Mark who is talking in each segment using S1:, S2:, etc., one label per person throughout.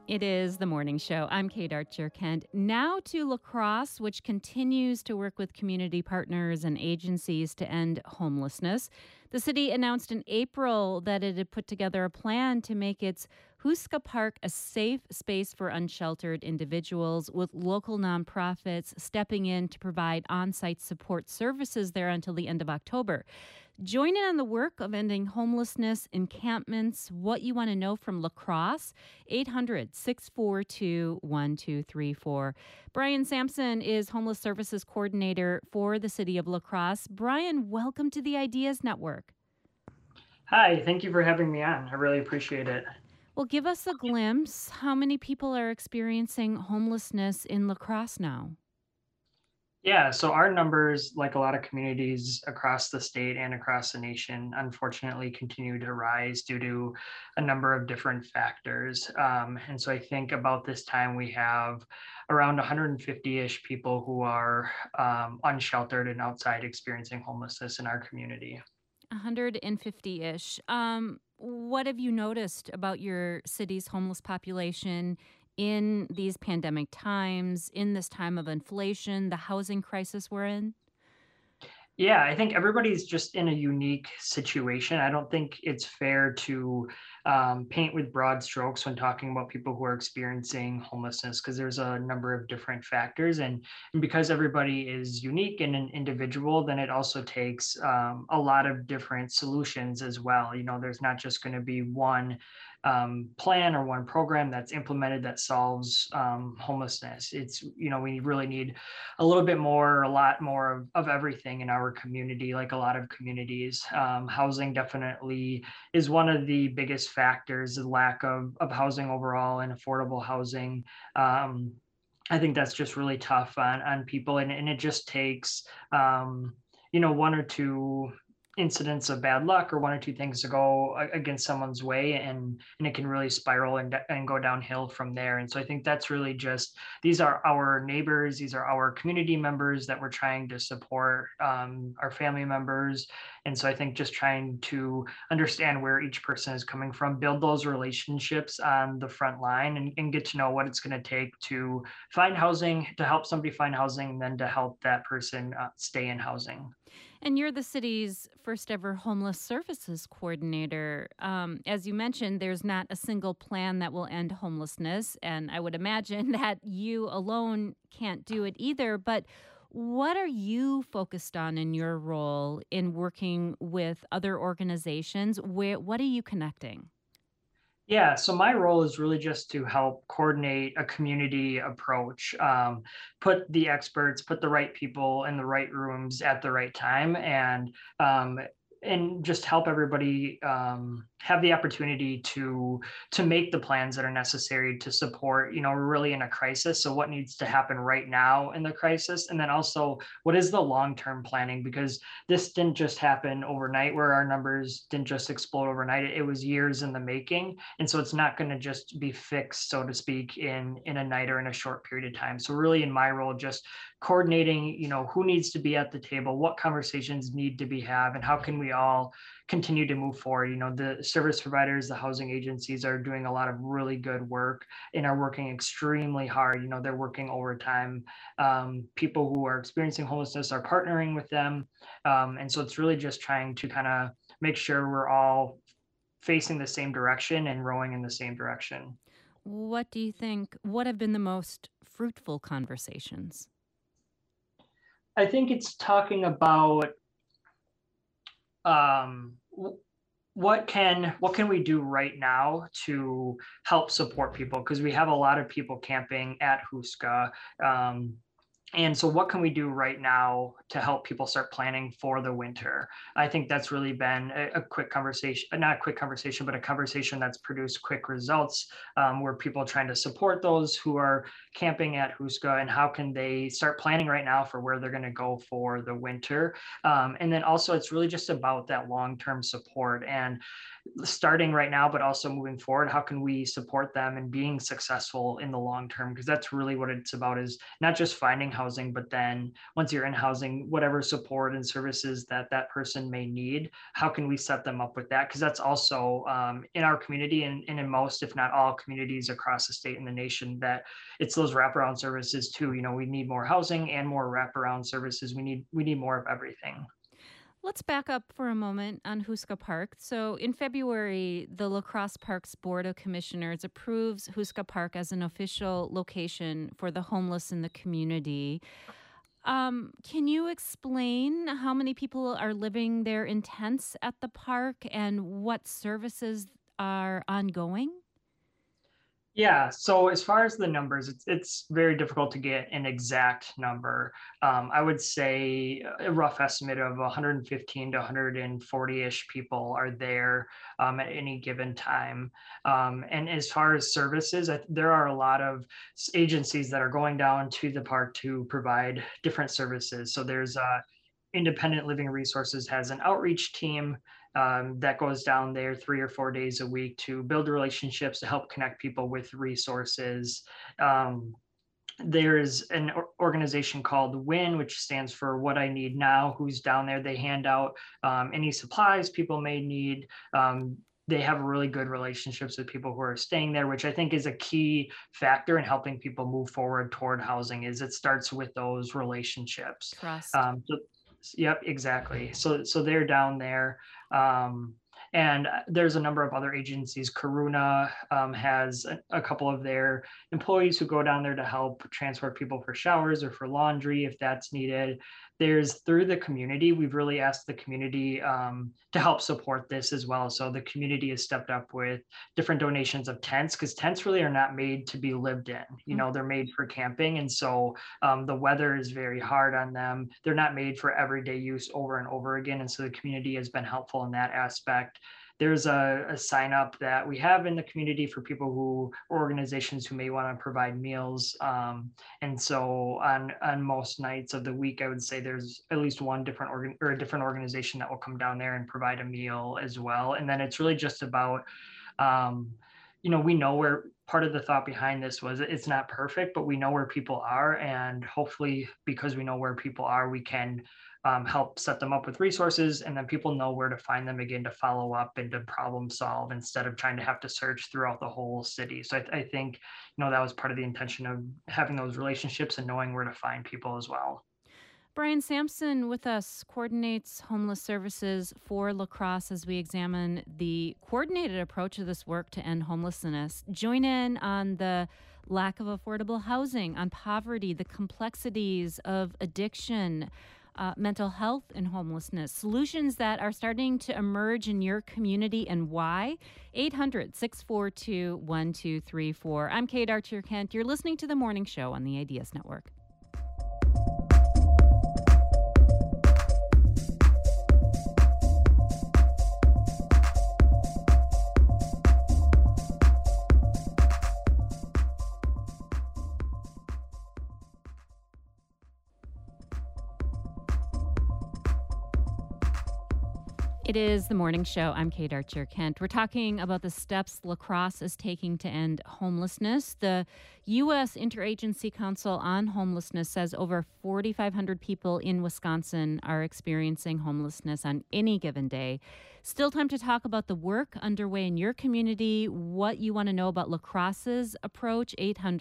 S1: It is the morning show. I'm Kate Archer Kent. Now to La Crosse, which continues to work with community partners and agencies to end homelessness. The city announced in April that it had put together a plan to make its Huska Park a safe space for unsheltered individuals, with local nonprofits stepping in to provide on site support services there until the end of October. Join in on the work of ending homelessness, encampments, what you want to know from La Crosse, 800-642-1234. Brian Sampson is Homeless Services Coordinator for the City of La Crosse. Brian, welcome to the Ideas Network.
S2: Hi, thank you for having me on. I really appreciate it.
S1: Well, give us a glimpse. How many people are experiencing homelessness in La Crosse now?
S2: Yeah, so our numbers, like a lot of communities across the state and across the nation, unfortunately continue to rise due to a number of different factors. And so I think about this time we have around 150-ish people who are unsheltered and outside experiencing homelessness in our community.
S1: 150-ish. What have you noticed about your city's homeless population in these pandemic times, in this time of inflation, the housing crisis we're in?
S2: Yeah, I think everybody's just in a unique situation. I don't think it's fair to paint with broad strokes when talking about people who are experiencing homelessness because there's a number of different factors. And because everybody is unique and an individual, then it also takes a lot of different solutions as well. You know, there's not just going to be one plan or one program that's implemented that solves homelessness. It's, you know, we really need a little bit more, a lot more of everything in our community, like a lot of communities. Housing definitely is one of the biggest factors, the lack of housing overall and affordable housing. I think that's just really tough on people. And it just takes, one or two incidents of bad luck or one or two things to go against someone's way and it can really spiral and go downhill from there. And so I think that's really just, these are our neighbors, these are our community members that we're trying to support, our family members. And so I think just trying to understand where each person is coming from, build those relationships on the front line and get to know what it's going to take to find housing, to help somebody find housing, and then to help that person stay in housing.
S1: And you're the city's first ever homeless services coordinator. As you mentioned, there's not a single plan that will end homelessness. And I would imagine that you alone can't do it either. But what are you focused on in your role in working with other organizations? What are you connecting?
S2: Yeah, so my role is really just to help coordinate a community approach, put the experts, put the right people in the right rooms at the right time, um, and just help everybody have the opportunity to make the plans that are necessary to support. You know, we're really in a crisis, so what needs to happen right now in the crisis, and then also what is the long term planning, because this didn't just happen overnight, where our numbers didn't just explode overnight. It was years in the making, and so it's not going to just be fixed, so to speak, in a night or in a short period of time. So really in my role, just coordinating, you know, who needs to be at the table, what conversations need to be had, and how can we all continue to move forward. You know, the service providers, the housing agencies are doing a lot of really good work and are working extremely hard. You know, they're working overtime. People who are experiencing homelessness are partnering with them, and so it's really just trying to kind of make sure we're all facing the same direction and rowing in the same direction.
S1: What do you think? What have been the most fruitful conversations?
S2: I think it's talking about um, what can we do right now to help support people, because we have a lot of people camping at Huska. And so, what can we do right now to help people start planning for the winter? I think that's really been a quick conversation, not a quick conversation, but a conversation that's produced quick results, where people are trying to support those who are camping at Huska and how can they start planning right now for where they're going to go for the winter. And then also, it's really just about that long term support and starting right now, but also moving forward. How can we support them and being successful in the long term? Because that's really what it's about, is not just finding housing, but then once you're in housing, whatever support and services that that person may need, how can we set them up with that? Because that's also in our community and in most, if not all communities across the state and the nation, that it's those wraparound services too. We need more housing and more wraparound services. We need more of everything.
S1: Let's back up for a moment on Huska Park. So, in February, the La Crosse Parks Board of Commissioners approves Huska Park as an official location for the homeless in the community. Can you explain how many people are living there in tents at the park and what services are ongoing?
S2: Yeah, so as far as the numbers, it's very difficult to get an exact number. I would say a rough estimate of 115 to 140-ish people are there at any given time. And as far as services, there are a lot of agencies that are going down to the park to provide different services. So there's Independent Living Resources has an outreach team that goes down there 3 or 4 days a week to build relationships to help connect people with resources. Um, there's an organization called WIN, which stands for What I Need Now, who's down there. They hand out any supplies people may need. They have really good relationships with people who are staying there, which I think is a key factor in helping people move forward toward housing. Is it starts with those relationships.
S1: Trust.
S2: So, yep, exactly. So they're down there. Um, and there's a number of other agencies. Karuna has a couple of their employees who go down there to help transport people for showers or for laundry if that's needed. There's through the community, we've really asked the community to help support this as well. So the community has stepped up with different donations of tents, because tents really are not made to be lived in. They're made for camping. And so the weather is very hard on them. They're not made for everyday use over and over again. And so the community has been helpful in that aspect. There's a sign up that we have in the community for people who, or organizations who may want to provide meals. And so on most nights of the week, I would say there's at least one different or a different organization that will come down there and provide a meal as well. And then it's really just about um, we know where part of the thought behind this was it's not perfect, but we know where people are. And hopefully, because we know where people are, we can help set them up with resources. And then people know where to find them again to follow up and to problem solve instead of trying to have to search throughout the whole city. So I think, that was part of the intention of having those relationships and knowing where to find people as well.
S1: Brian Sampson with us coordinates homeless services for La Crosse as we examine the coordinated approach of this work to end homelessness. Join in on the lack of affordable housing, on poverty, the complexities of addiction, mental health, and homelessness. Solutions that are starting to emerge in your community and why. 800-642-1234. I'm Kate Archer Kent. You're listening to The Morning Show on the Ideas Network. It is the morning show. I'm Kate Archer Kent. We're talking about the steps La Crosse is taking to end homelessness. The U.S. Interagency Council on Homelessness says over 4,500 people in Wisconsin are experiencing homelessness on any given day. Still time to talk about the work underway in your community, what you want to know about La Crosse's approach,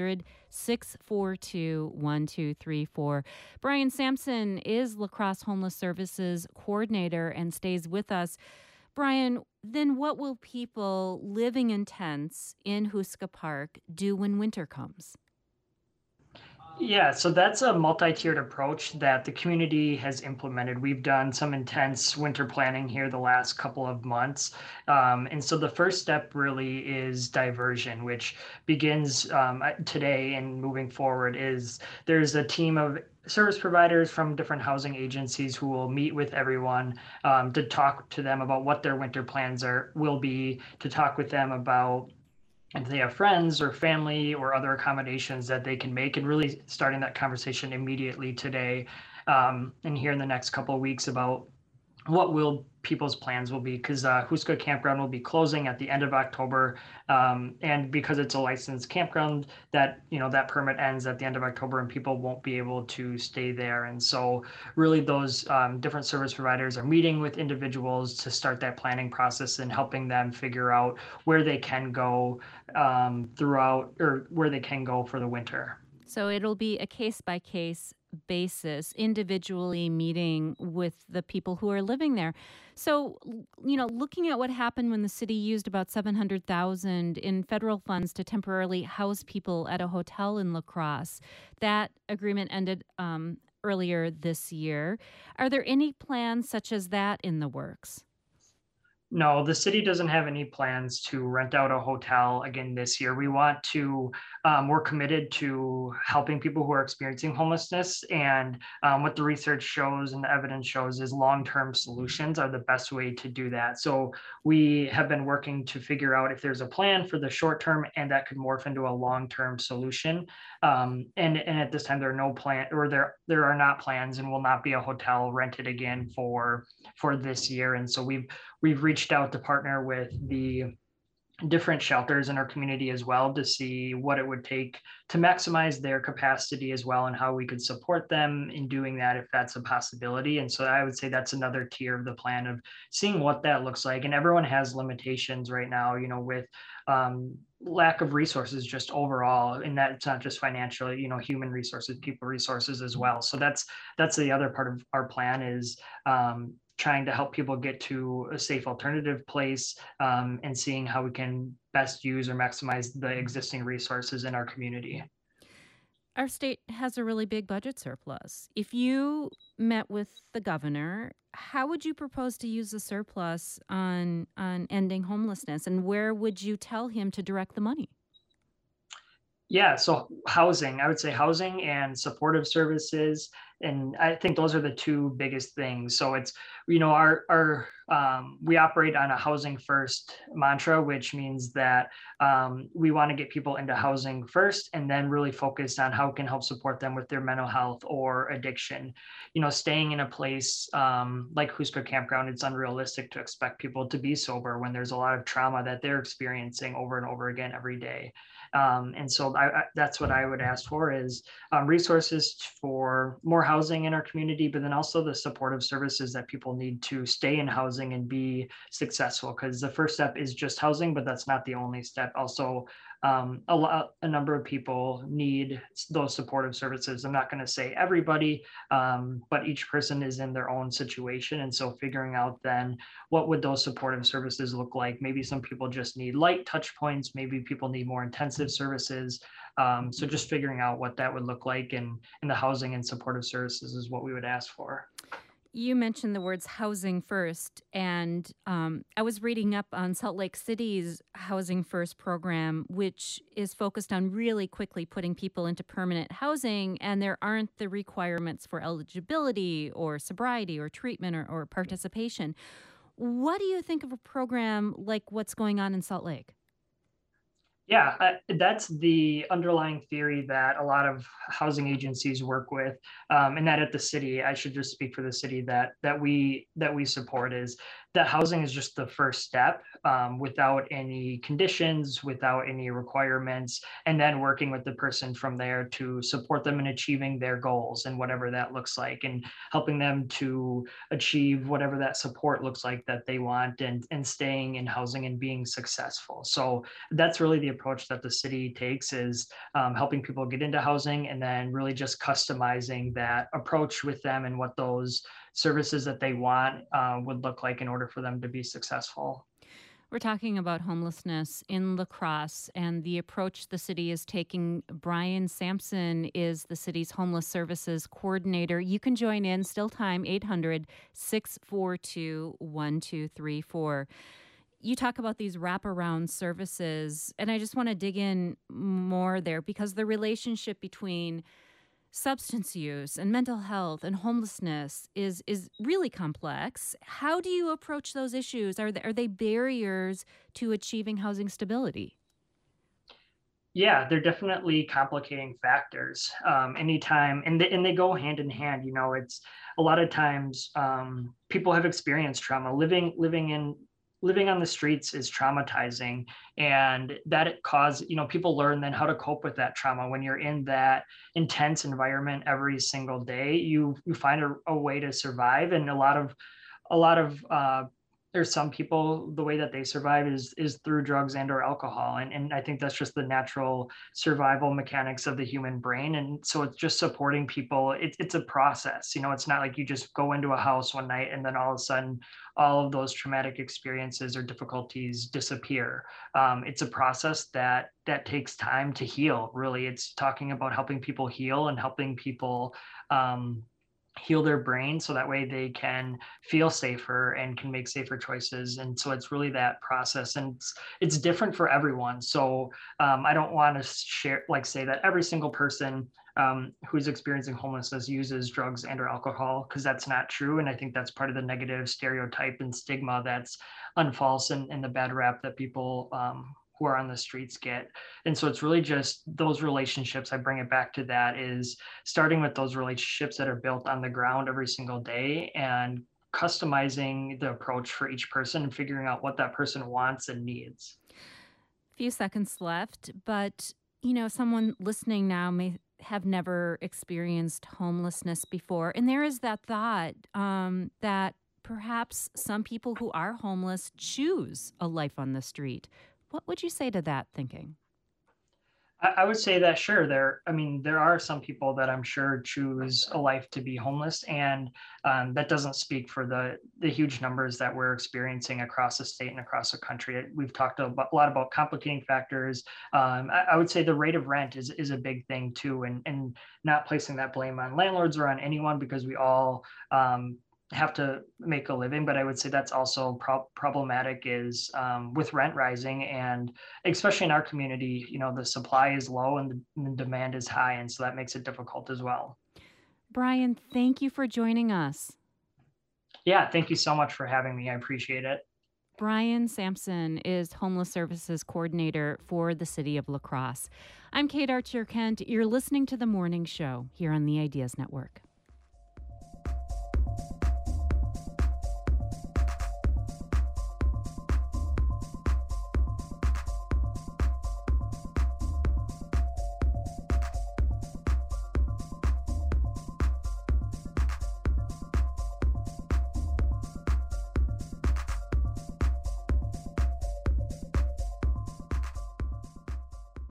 S1: 800-642-1234. Brian Sampson is La Crosse Homeless Services Coordinator and stays with us. Brian, then what will people living in tents in Huska Park do when winter comes?
S2: Yeah, so that's a multi-tiered approach that the community has implemented. We've done some intense winter planning here the last couple of months. And so the first step really is diversion, which begins today and moving forward. There's a team of service providers from different housing agencies who will meet with everyone to talk to them about what their winter plans will be, to talk with them about if they have friends or family or other accommodations that they can make, and really starting that conversation immediately today and here in the next couple of weeks about what will people's plans will be, because Huska Campground will be closing at the end of October, and because it's a licensed campground, that permit ends at the end of October, and people won't be able to stay there. And so, really, those different service providers are meeting with individuals to start that planning process and helping them figure out where they can go throughout, or where they can go for the winter.
S1: So it'll be a case by case basis, individually meeting with the people who are living there. So, looking at what happened when the city used about 700,000 in federal funds to temporarily house people at a hotel in La Crosse, that agreement ended earlier this year. Are there any plans such as that in the works?
S2: No, the city doesn't have any plans to rent out a hotel again this year. We're committed to helping people who are experiencing homelessness. And what the research shows and the evidence shows is long-term solutions are the best way to do that. So we have been working to figure out if there's a plan for the short term and that could morph into a long-term solution. And at this time, there are no plan, or there are not plans, and will not be a hotel rented again for this year. And so we've reached out to partner with the different shelters in our community as well, to see what it would take to maximize their capacity as well, and how we could support them in doing that if that's a possibility. And so I would say that's another tier of the plan, of seeing what that looks like. And everyone has limitations right now, with lack of resources just overall, and that's not just financial, human resources, people resources as well. So that's the other part of our plan, is trying to help people get to a safe alternative place, and seeing how we can best use or maximize the existing resources in our community.
S1: Our state has a really big budget surplus. If you met with the governor, how would you propose to use the surplus on ending homelessness, and where would you tell him to direct the money?
S2: Yeah, so housing, I would say housing and supportive services, and I think those are the two biggest things. So it's, our we operate on a housing first mantra, which means that we want to get people into housing first, and then really focus on how it can help support them with their mental health or addiction. Staying in a place like Husker Campground, it's unrealistic to expect people to be sober when there's a lot of trauma that they're experiencing over and over again every day. And so that's what I would ask for, is resources for more housing in our community, but then also the supportive services that people need to stay in housing and be successful. Because the first step is just housing, but that's not the only step. Also, a number of people need those supportive services. I'm not going to say everybody, but each person is in their own situation. And so figuring out then, what would those supportive services look like? Maybe some people just need light touch points. Maybe people need more intensive services. So just figuring out what that would look like in the housing and supportive services is what we would ask for.
S1: You mentioned the words housing first, and I was reading up on Salt Lake City's Housing First program, which is focused on really quickly putting people into permanent housing, and there aren't the requirements for eligibility or sobriety or treatment or participation. What do you think of a program like what's going on in Salt Lake?
S2: Yeah, that's the underlying theory that a lot of housing agencies work with, and that at the city, I should just speak for the city, that we support, is that housing is just the first step, without any conditions, without any requirements, and then working with the person from there to support them in achieving their goals and whatever that looks like, and helping them to achieve whatever that support looks like that they want, and staying in housing and being successful. So that's really the approach that the city takes, is helping people get into housing, and then really just customizing that approach with them, and what those services that they want would look like in order for them to be successful.
S1: We're talking about homelessness in La Crosse and the approach the city is taking. Brian Sampson is the city's homeless services coordinator. You can join in, still time, 800-642-1234. You talk about these wraparound services, and I just want to dig in more there, because the relationship between substance use and mental health and homelessness is really complex. How do you approach those issues? Are they barriers to achieving housing stability?
S2: Yeah, they're definitely complicating factors. Anytime, and they go hand in hand. You know, it's a lot of times people have experienced trauma. Living on the streets is traumatizing, and that it cause people learn then how to cope with that trauma. When you're in that intense environment every single day, you find a way to survive, and a lot of there's some people, the way that they survive is through drugs and or alcohol, and I think that's just the natural survival mechanics of the human brain. And so it's just supporting people. It's a process. It's not like you just go into a house one night and then all of a sudden all of those traumatic experiences or difficulties disappear. It's a process that takes time to heal. Really, it's talking about helping people heal and helping people heal their brain so that way they can feel safer and can make safer choices. And so it's really that process, and it's different for everyone. So I don't want to say that every single person who's experiencing homelessness uses drugs and or alcohol, because that's not true. And I think that's part of the negative stereotype and stigma that's unfalse, and the bad rap that people who are on the streets get. And so it's really just those relationships. I bring it back to that, is starting with those relationships that are built on the ground every single day, and customizing the approach for each person and figuring out what that person wants and needs.
S1: Few seconds left, but someone listening now may have never experienced homelessness before. And there is that thought that perhaps some people who are homeless choose a life on the street. What would you say to that thinking?
S2: I would say that sure, there are some people that I'm sure choose a life to be homeless, and that doesn't speak for the huge numbers that we're experiencing across the state and across the country. We've talked a lot about complicating factors. I would say the rate of rent is a big thing too, and not placing that blame on landlords or on anyone, because we all have to make a living. But I would say that's also problematic, is with rent rising, and especially in our community, the supply is low and the demand is high, and so that makes it difficult as well.
S1: Brian, thank you for joining us.
S2: Yeah, thank you so much for having me. I appreciate it.
S1: Brian Sampson is Homeless Services Coordinator for the City of La Crosse. I'm Kate Archer Kent. You're listening to The Morning Show here on the Ideas Network.